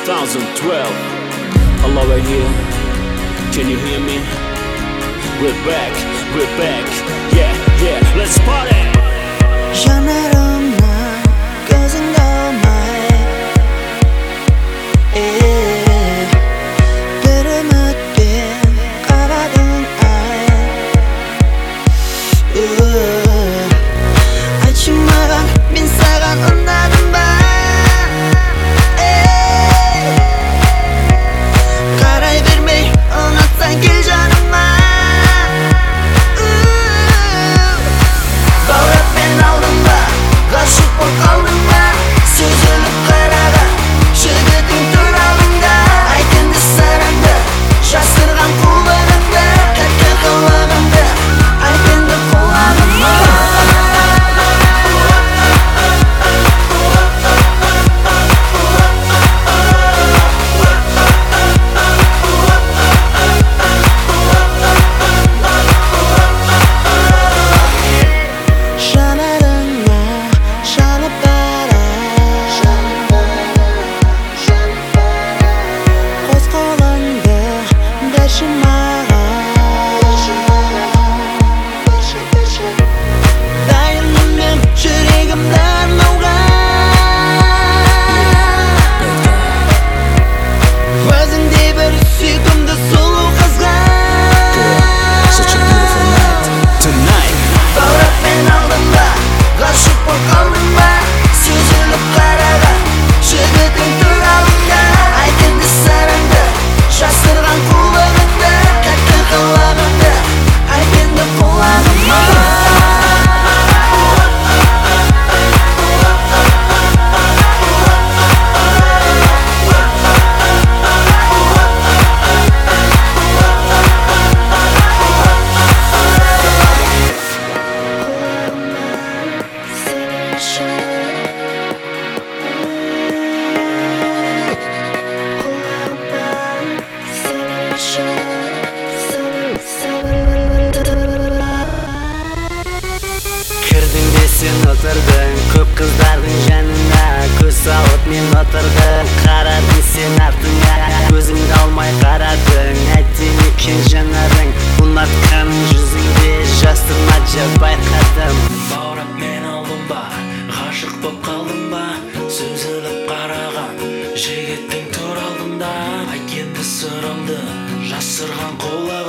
2012. Hello right here. Can you hear me? We're back, yeah, let's party! жанарымнан көзіңді алмай бір үмітпен қарадың ай айтшы маған мен саған ұнадым ба қарай бермей ұнатсаң кел жаныма баураппен алдың ба ғашық боп қалдың ба сүзіліп қараған жігітің тұр алдыңда айт енді сырыңды жасырған қулығыңды тәтті қылығыңды айт енді құлағыма жанарыңа жанып бара қос қолыңды берші маған дайынмын мен жүрегімді арнауға өзіңдей бір сүйкімді сұлу қызға баураппен алдың ба ғашық боп қалдың ба сүзіліп қараған жігітің тұр алдыңда айт енді сырыңды жасырған қулығыңды тәтті қылығыңды айт енді құлағыма кірдің де сен отырдың көп қыздардың жанына көз салып мен отырдым қарадың сен артыңа көзіңді алмай қарадың әттең екен жанарың ұнатқаның жүзіңде жасырма жа байқадым баураппен алдың ба ғашық боп қалдың ба сүзіліп қараған жігіттің тұр алдында айт енді сырыңды жасырған қолы